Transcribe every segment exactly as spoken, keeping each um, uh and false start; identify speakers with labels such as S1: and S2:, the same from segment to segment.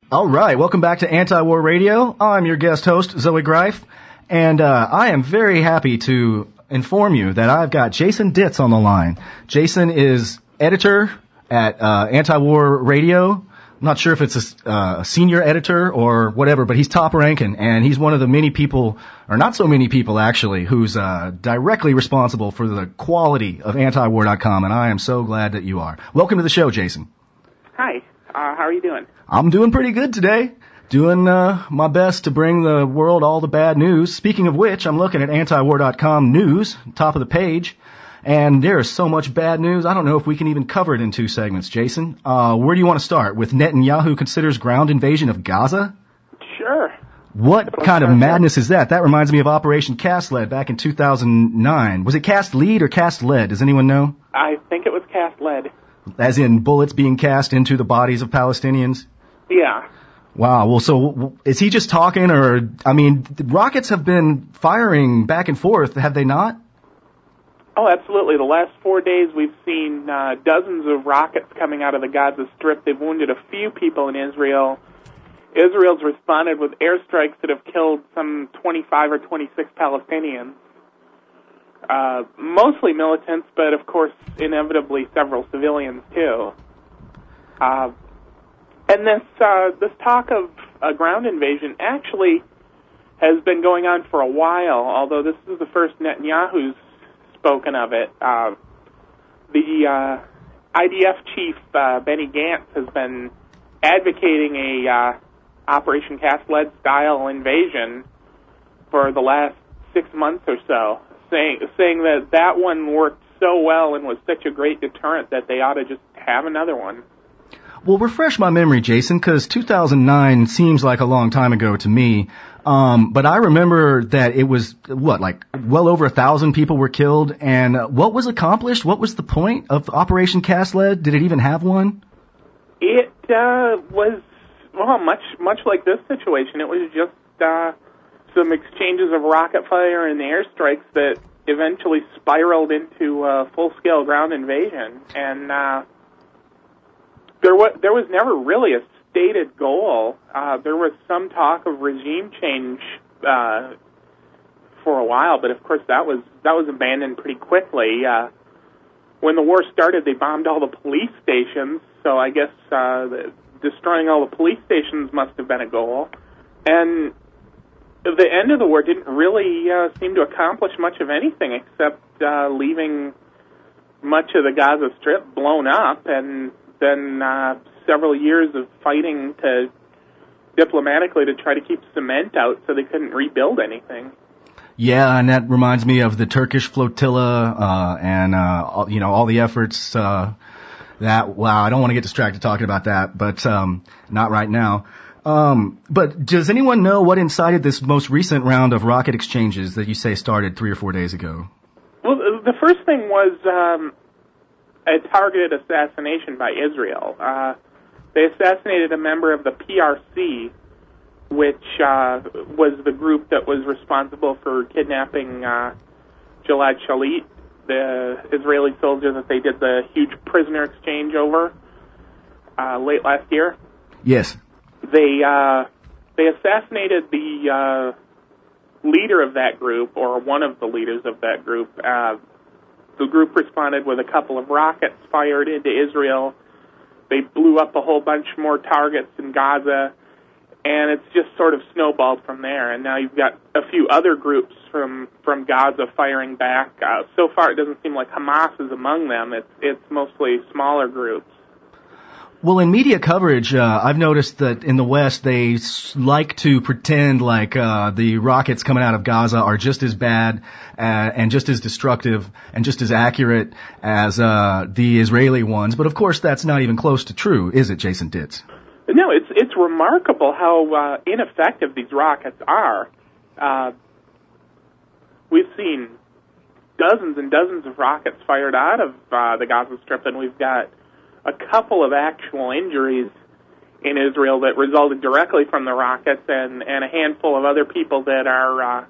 S1: All right, welcome back to Anti-War Radio. I'm your guest host, Zoe Greif, and uh, I am very happy to inform you that I've got Jason Ditz on the line. Jason is editor at uh, Anti-War Radio. I'm not sure if it's a uh, senior editor or whatever, but he's top ranking, and he's one of the many people, or not so many people actually, who's uh, directly responsible for the quality of anti war dot com, and I am so glad that you are. Welcome to the show, Jason.
S2: Hi, uh, how are you doing?
S1: I'm doing pretty good today. Doing uh, my best to bring the world all the bad news. Speaking of which, I'm looking at anti war dot com news, top of the page, and there is so much bad news, I don't know if we can even cover it in two segments, Jason. Uh, where do you want to start? With Netanyahu considers ground invasion of Gaza?
S2: Sure.
S1: What kind of madness is that? That reminds me of Operation Cast Lead back in two thousand nine. Was it Cast Lead or Cast Lead? Does anyone know?
S2: I think it was Cast Lead.
S1: As in bullets being cast into the bodies of Palestinians?
S2: Yeah.
S1: Wow. Well, so is he just talking, or, I mean, the rockets have been firing back and forth, have they not?
S2: Oh, absolutely. The last four days we've seen uh, dozens of rockets coming out of the Gaza Strip. They've wounded a few people in Israel. Israel's responded with airstrikes that have killed some twenty-five or twenty-six Palestinians. Uh, mostly militants, but of course, inevitably several civilians too. Uh, and this uh, this talk of a ground invasion actually has been going on for a while, although this is the first Netanyahu's spoken of it. Uh, the uh, I D F chief, uh, Benny Gantz, has been advocating a uh, Operation Cast Lead style invasion for the last six months or so, saying saying that that one worked so well and was such a great deterrent that they ought to just have another one.
S1: Well, refresh my memory, Jason, because two thousand nine seems like a long time ago to me. Um, but I remember that it was, what, like well over a thousand people were killed. And uh, what was accomplished? What was the point of Operation Cast Lead? Did it even have one?
S2: It uh, was, well, much much like this situation. It was just uh, some exchanges of rocket fire and airstrikes that eventually spiraled into a full-scale ground invasion. And uh, there was there was never really a stated goal. Uh, there was some talk of regime change uh, for a while, but of course that was that was abandoned pretty quickly. Uh, when the war started, they bombed all the police stations, so I guess uh, the, destroying all the police stations must have been a goal. And the end of the war didn't really uh, seem to accomplish much of anything except uh, leaving much of the Gaza Strip blown up, and then uh, several years of fighting to diplomatically to try to keep cement out so they couldn't rebuild anything.
S1: Yeah, and that reminds me of the Turkish flotilla uh, and uh, all, you know all the efforts. Uh, that wow, I don't want to get distracted talking about that, but um, not right now. Um, but does anyone know what incited this most recent round of rocket exchanges that you say started three or four days ago?
S2: Well, the first thing was um, a targeted assassination by Israel. Uh, they assassinated a member of the P R C, which uh, was the group that was responsible for kidnapping uh, Gilad Shalit, the Israeli soldier that they did the huge prisoner exchange over uh, late last year.
S1: Yes.
S2: They uh, they assassinated the uh, leader of that group, or one of the leaders of that group. Uh, the group responded with a couple of rockets fired into Israel. They blew up a whole bunch more targets in Gaza, and it's just sort of snowballed from there. And now you've got a few other groups from, from Gaza firing back. Uh, so far, it doesn't seem like Hamas is among them. It's it's mostly smaller groups.
S1: Well, in media coverage, uh, I've noticed that in the West, they s- like to pretend like uh, the rockets coming out of Gaza are just as bad uh, and just as destructive and just as accurate as uh, the Israeli ones. But, of course, that's not even close to true, is it, Jason Ditz?
S2: No, it's it's remarkable how uh, ineffective these rockets are. Uh, we've seen dozens and dozens of rockets fired out of uh, the Gaza Strip, and we've got a couple of actual injuries in Israel that resulted directly from the rockets, and, and a handful of other people that are, uh,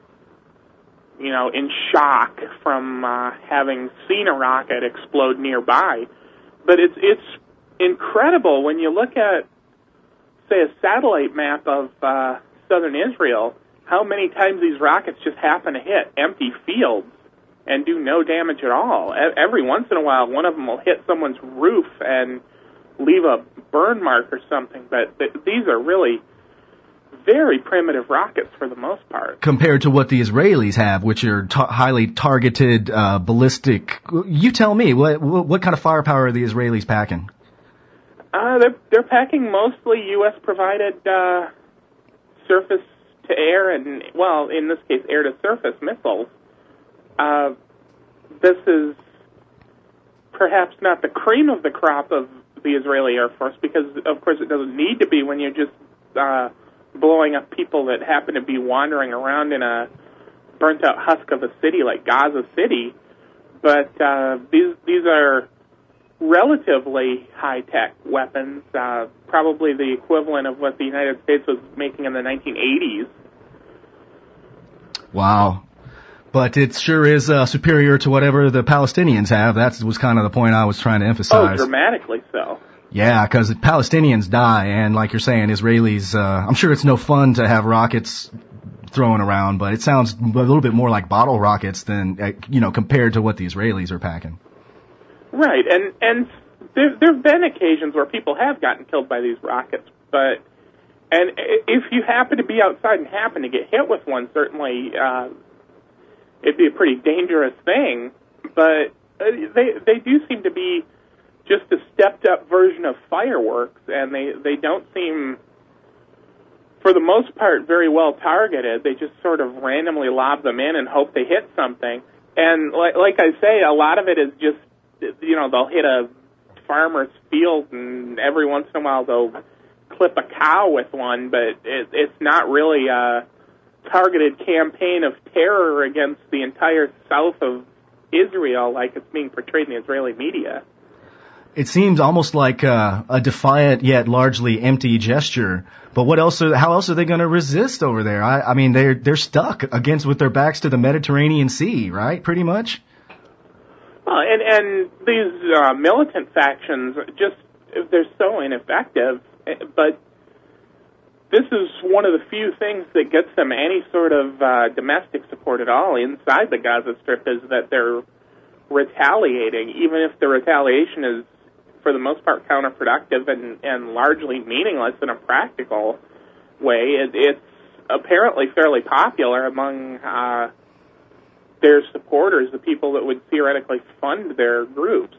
S2: you know, in shock from uh, having seen a rocket explode nearby. But it's it's incredible when you look at say, a satellite map of uh, southern Israel, how many times these rockets just happen to hit empty fields and do no damage at all. Every once in a while, one of them will hit someone's roof and leave a burn mark or something, but th- these are really very primitive rockets for the most part.
S1: Compared to what the Israelis have, which are ta- highly targeted, uh, ballistic. You tell me, what what kind of firepower are the Israelis packing?
S2: Uh, they're, they're packing mostly U S provided uh, surface-to-air and, well, in this case, air-to-surface missiles. Uh, this is perhaps not the cream of the crop of the Israeli Air Force because, of course, it doesn't need to be when you're just uh, blowing up people that happen to be wandering around in a burnt-out husk of a city like Gaza City. But uh, these these are relatively high-tech weapons, uh, probably the equivalent of what the United States was making in the nineteen eighties.
S1: Wow. But it sure is uh, superior to whatever the Palestinians have. That was kind of the point I was trying to emphasize.
S2: Oh, dramatically so.
S1: Yeah, because the Palestinians die, and like you're saying, Israelis, uh, I'm sure it's no fun to have rockets thrown around, but it sounds a little bit more like bottle rockets than, uh, you know, compared to what the Israelis are packing.
S2: Right, and, and there there have been occasions where people have gotten killed by these rockets, but, and if you happen to be outside and happen to get hit with one, certainly, uh, it'd be a pretty dangerous thing, but they they do seem to be just a stepped-up version of fireworks, and they, they don't seem, for the most part, very well targeted. They just sort of randomly lob them in and hope they hit something. And like, like I say, a lot of it is just, you know, they'll hit a farmer's field, and every once in a while they'll clip a cow with one, but it, it's not really a targeted campaign of terror against the entire south of Israel like it's being portrayed in the Israeli media.
S1: It seems almost like uh, a defiant yet largely empty gesture. But what else? Are, how else are they going to resist over there? I, I mean, they're they're stuck against with their backs to the Mediterranean Sea, right? Pretty much.
S2: Uh, and and these uh, militant factions just they're so ineffective. But this is one of the few things that gets them any sort of uh, domestic support at all inside the Gaza Strip is that they're retaliating, even if the retaliation is, for the most part, counterproductive and, and largely meaningless in a practical way. It, it's apparently fairly popular among uh, their supporters, the people that would theoretically fund their groups.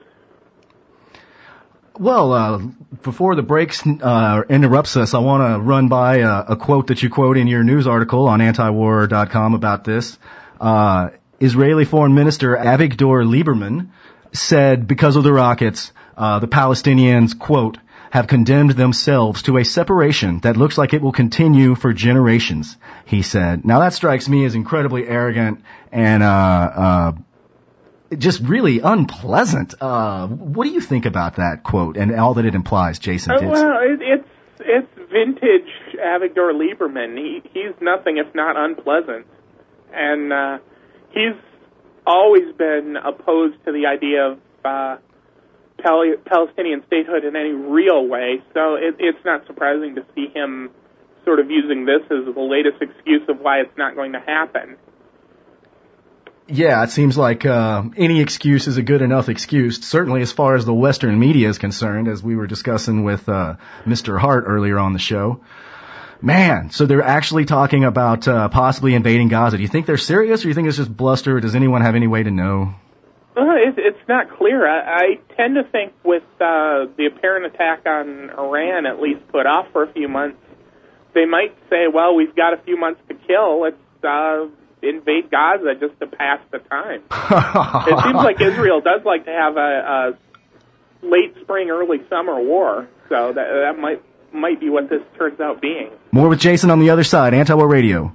S1: Well, uh, before the breaks uh, interrupts us, I want to run by a, a quote that you quote in your news article on antiwar dot com about this. Uh, Israeli Foreign Minister Avigdor Lieberman said because of the rockets, uh, the Palestinians, quote, have condemned themselves to a separation that looks like it will continue for generations, he said. Now that strikes me as incredibly arrogant and, uh, uh, just really unpleasant. Uh, what do you think about that quote and all that it implies, Jason?
S2: Uh, well, it, it's, it's vintage Avigdor Lieberman. He, he's nothing if not unpleasant. And, uh, he's always been opposed to the idea of uh, Pal- Palestinian statehood in any real way, so it, it's not surprising to see him sort of using this as the latest excuse of why it's not going to happen.
S1: Yeah, it seems like uh, any excuse is a good enough excuse, certainly as far as the Western media is concerned, as we were discussing with uh, Mister Hart earlier on the show. Man, so they're actually talking about uh, possibly invading Gaza. Do you think they're serious, or do you think it's just bluster, or does anyone have any way to know?
S2: Uh, it, it's not clear. I, I tend to think with uh, the apparent attack on Iran, at least put off for a few months, they might say, well, we've got a few months to kill. Let's uh, invade Gaza just to pass the time. It seems like Israel does like to have a, a late spring, early summer war, so that, that might might be what this turns out being.
S1: More with Jason on the other side, Anti-War Radio.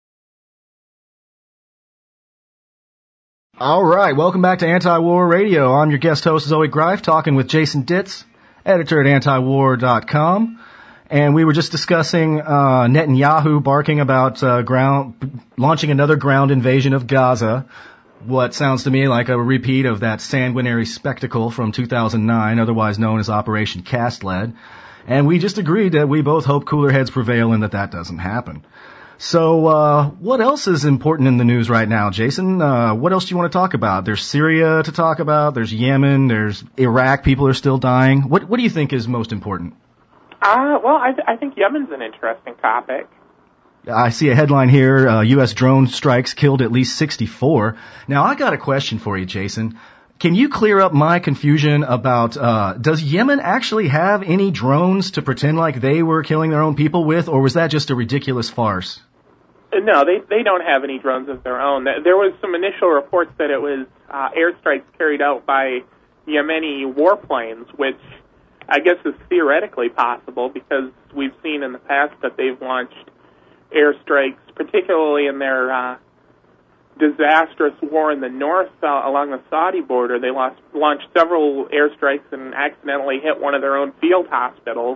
S1: All right, welcome back to Anti-War Radio. I'm your guest host, Zoe Greif, talking with Jason Ditz, editor at antiwar dot com. And we were just discussing uh, Netanyahu barking about uh, ground launching another ground invasion of Gaza, what sounds to me like a repeat of that sanguinary spectacle from two thousand nine, otherwise known as Operation Cast Lead. And we just agreed that we both hope cooler heads prevail and that that doesn't happen. So, uh, what else is important in the news right now, Jason? Uh, what else do you want to talk about? There's Syria to talk about. There's Yemen. There's Iraq. People are still dying. What, what do you think is most important?
S2: Uh, well, I, th- I think Yemen's an interesting topic.
S1: I see a headline here, uh, U S drone strikes killed at least sixty-four. Now, I got a question for you, Jason. Can you clear up my confusion about, uh, does Yemen actually have any drones to pretend like they were killing their own people with, or was that just a ridiculous farce?
S2: No, they they don't have any drones of their own. There was some initial reports that it was uh, airstrikes carried out by Yemeni warplanes, which I guess is theoretically possible because we've seen in the past that they've launched airstrikes, particularly in their uh, disastrous war in the north uh, along the Saudi border. They lost, launched several airstrikes and accidentally hit one of their own field hospitals.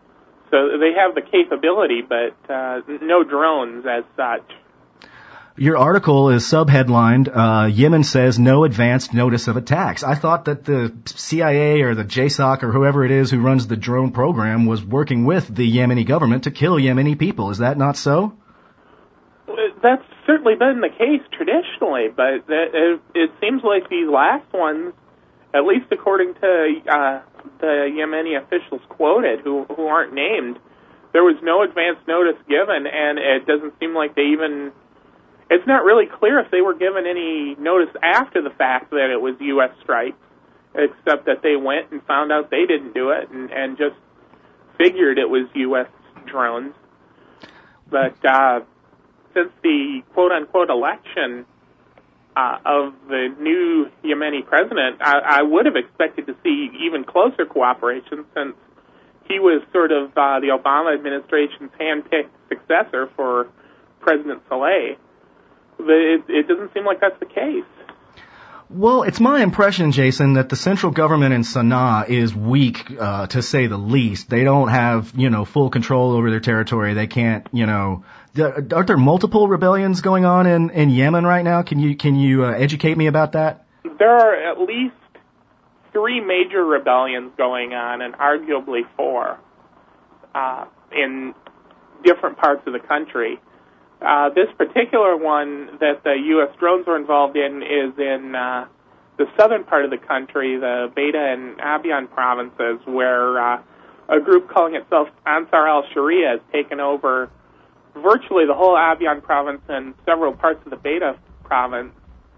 S2: So they have the capability, but uh, no drones as such.
S1: Your article is subheadlined, uh, Yemen says no advanced notice of attacks. I thought that the C I A or the J S O C or whoever it is who runs the drone program was working with the Yemeni government to kill Yemeni people. Is that not so?
S2: That's certainly been the case traditionally, but it, it seems like these last ones, at least according to uh, the Yemeni officials quoted, who, who aren't named, there was no advance notice given, and it doesn't seem like they even... It's not really clear if they were given any notice after the fact that it was U S strikes, except that they went and found out they didn't do it and, and just figured it was U S drones. But uh, since the quote-unquote election uh, of the new Yemeni president, I, I would have expected to see even closer cooperation since he was sort of uh, the Obama administration's hand-picked successor for President Saleh. But it, it doesn't seem like that's the case.
S1: Well, it's my impression, Jason, that the central government in Sana'a is weak, uh, to say the least. They don't have, you know, full control over their territory. They can't, you know, th- aren't there multiple rebellions going on in, in Yemen right now? Can you, can you uh, educate me about that?
S2: There are at least three major rebellions going on, and arguably four, uh, in different parts of the country. Uh, this particular one that the U S drones were involved in is in uh, the southern part of the country, the Beta and Abyan provinces, where uh, a group calling itself Ansar al-Sharia has taken over virtually the whole Abyan province and several parts of the Beta province.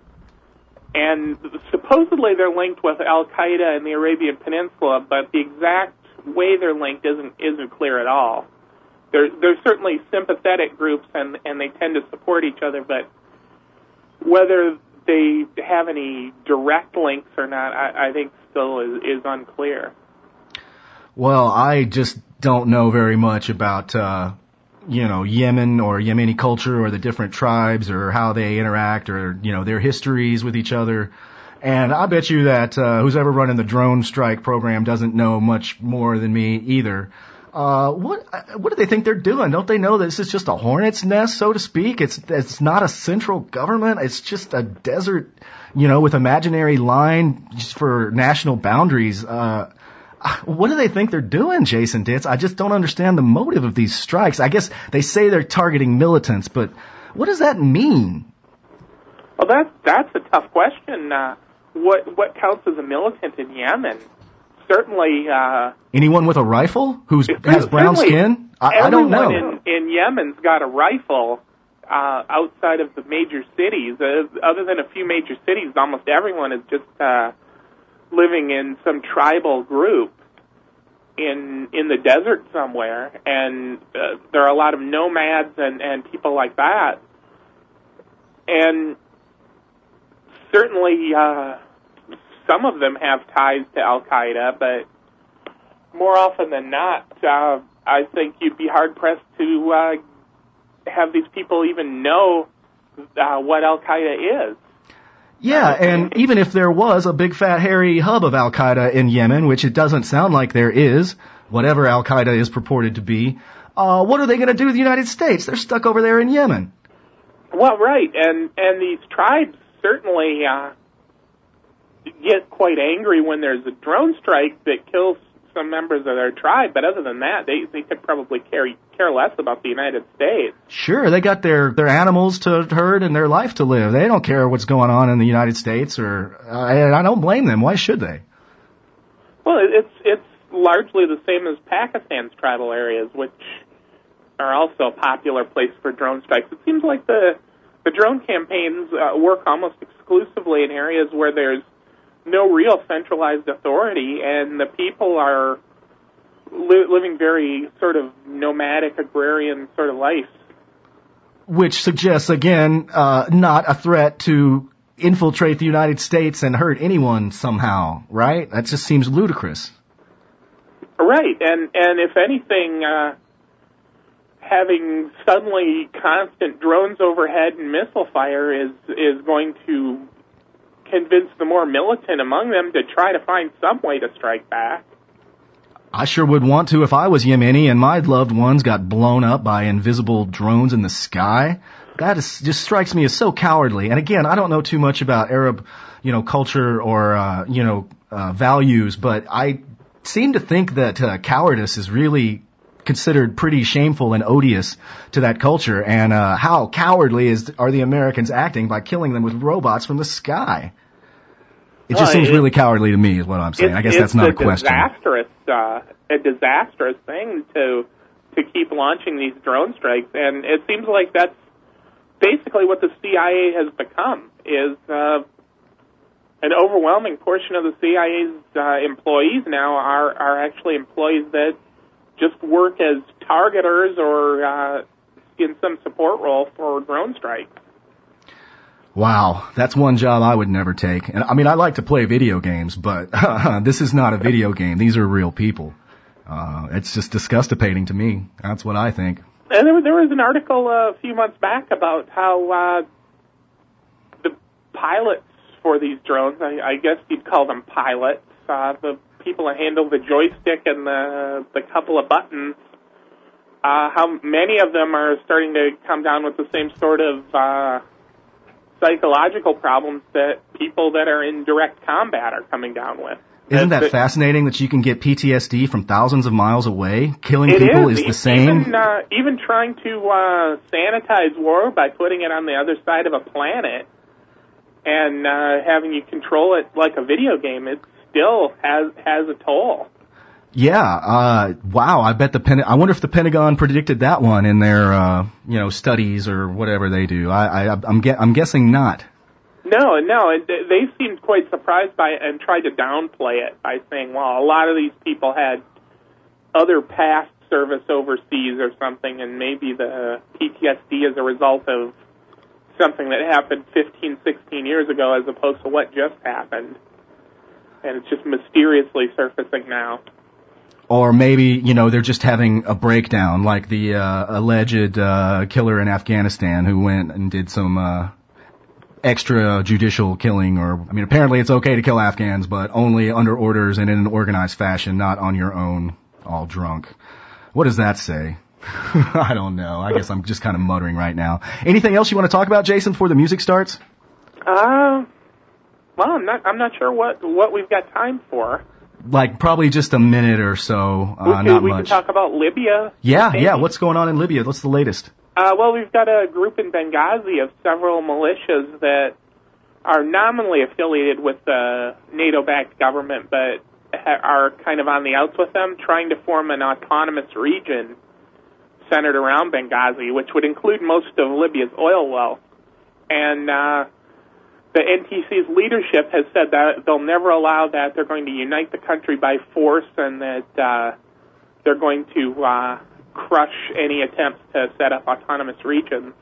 S2: And supposedly they're linked with Al-Qaeda in the Arabian Peninsula, but the exact way they're linked isn't isn't clear at all. There, there's certainly sympathetic groups, and, and they tend to support each other, but whether they have any direct links or not, I, I think still is, is unclear.
S1: Well, I just don't know very much about, uh, you know, Yemen or Yemeni culture or the different tribes or how they interact or, you know, their histories with each other. And I bet you that uh, who's ever running the drone strike program doesn't know much more than me either. Uh, what, what do they think they're doing? Don't they know that this is just a hornet's nest, so to speak? It's, it's not a central government. It's just a desert, you know, with imaginary line just for national boundaries. Uh, what do they think they're doing, Jason Ditz? I just don't understand the motive of these strikes. I guess they say they're targeting militants, but what does that mean?
S2: Well, that's, that's a tough question. Uh, what, what counts as a militant in Yemen? Certainly, uh...
S1: anyone with a rifle who has brown skin? I, I don't know.
S2: Everyone in, in Yemen's got a rifle uh, outside of the major cities. Uh, other than a few major cities, almost everyone is just uh, living in some tribal group in in the desert somewhere. And uh, there are a lot of nomads and, and people like that. And certainly... Uh, Some of them have ties to Al-Qaeda, but more often than not, uh, I think you'd be hard-pressed to uh, have these people even know uh, what Al-Qaeda is.
S1: Yeah, and even if there was a big, fat, hairy hub of Al-Qaeda in Yemen, which it doesn't sound like there is, whatever Al-Qaeda is purported to be, uh, what are they going to do to the United States? They're stuck over there in Yemen.
S2: Well, right, and, and these tribes certainly... Uh, get quite angry when there's a drone strike that kills some members of their tribe, but other than that, they they could probably care care less about the United States.
S1: Sure, they got their their animals to herd and their life to live. They don't care what's going on in the United States, or uh, I don't blame them. Why should they?
S2: Well, it's it's largely the same as Pakistan's tribal areas, which are also a popular place for drone strikes. It seems like the the drone campaigns uh, work almost exclusively in areas where there's no real centralized authority, and the people are li- living very sort of nomadic, agrarian sort of life.
S1: Which suggests, again, uh, not a threat to infiltrate the United States and hurt anyone somehow, right? That just seems ludicrous.
S2: Right, and, and if anything, uh, having suddenly constant drones overhead and missile fire is is going to convince the more militant among them to try to find some way to strike back.
S1: I sure would want to if I was Yemeni and my loved ones got blown up by invisible drones in the sky. That is, just strikes me as so cowardly. And again, I don't know too much about Arab, you know, culture or, uh, you know, uh, values, but I seem to think that uh, cowardice is really considered pretty shameful and odious to that culture. And uh, how cowardly is are the Americans acting by killing them with robots from the sky? It just
S2: well,
S1: seems really cowardly to me, is what I'm saying. I guess that's not a question.
S2: It's a disastrous, uh, a disastrous thing to to keep launching these drone strikes, and it seems like that's basically what the C I A has become. Is uh, an overwhelming portion of the C I A's uh, employees now are are actually employees that just work as targeters or uh, in some support role for drone strikes.
S1: Wow, that's one job I would never take. And I mean, I like to play video games, but this is not a video game. These are real people. Uh, it's just disgustipating to me. That's what I think.
S2: And there was, there was an article uh, a few months back about how uh, the pilots for these drones, I, I guess you'd call them pilots, uh, the people that handle the joystick and the the couple of buttons, uh, how many of them are starting to come down with the same sort of uh, psychological problems that people that are in direct combat are coming down with.
S1: Isn't that
S2: That's,
S1: fascinating that you can get P T S D from thousands of miles away? Killing
S2: it
S1: people
S2: is,
S1: is the same.
S2: Even, uh, even trying to uh, sanitize war by putting it on the other side of a planet and uh, having you control it like a video game, it still has has a toll.
S1: Yeah, uh, wow, I bet the Pen- I wonder if the Pentagon predicted that one in their, uh, you know, studies or whatever they do. I, I, I'm, ge- I'm guessing not.
S2: No, no, it, they seemed quite surprised by it and tried to downplay it by saying, well, a lot of these people had other past service overseas or something, and maybe the P T S D is a result of something that happened fifteen, sixteen years ago as opposed to what just happened. And it's just mysteriously surfacing now.
S1: Or maybe, you know, they're just having a breakdown, like the uh, alleged uh, killer in Afghanistan who went and did some uh, extrajudicial killing. Or, I mean, apparently it's okay to kill Afghans, but only under orders and in an organized fashion, not on your own, all drunk. What does that say? I don't know. I guess I'm just kind of muttering right now. Anything else you want to talk about, Jason, before the music starts?
S2: Uh, well, I'm not. I'm not sure what what we've got time for.
S1: Like probably just a minute or so, uh,
S2: okay,
S1: not
S2: we
S1: much.
S2: We can talk about Libya.
S1: Yeah,
S2: maybe.
S1: yeah. What's going on in Libya? What's the latest?
S2: Uh, well, we've got a group in Benghazi of several militias that are nominally affiliated with the NATO-backed government, but ha- are kind of on the outs with them, trying to form an autonomous region centered around Benghazi, which would include most of Libya's oil wealth. And uh, the N T C's leadership has said that they'll never allow that. They're going to unite the country by force, and that uh, they're going to uh, crush any attempts to set up autonomous regions.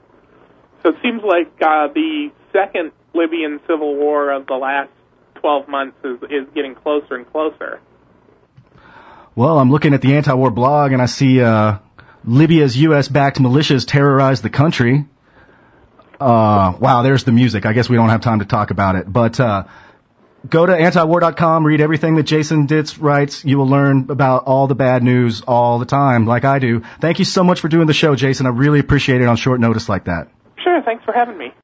S2: So it seems like uh, the second Libyan civil war of the last twelve months is, is getting closer and closer.
S1: Well, I'm looking at the anti-war blog, and I see uh, Libya's U S-backed militias terrorize the country. Uh, wow, there's the music. I guess we don't have time to talk about it. But uh, go to antiwar dot com, read everything that Jason Ditz writes. You will learn about all the bad news all the time, like I do. Thank you so much for doing the show, Jason. I really appreciate it on short notice like that.
S2: Sure, thanks for having me.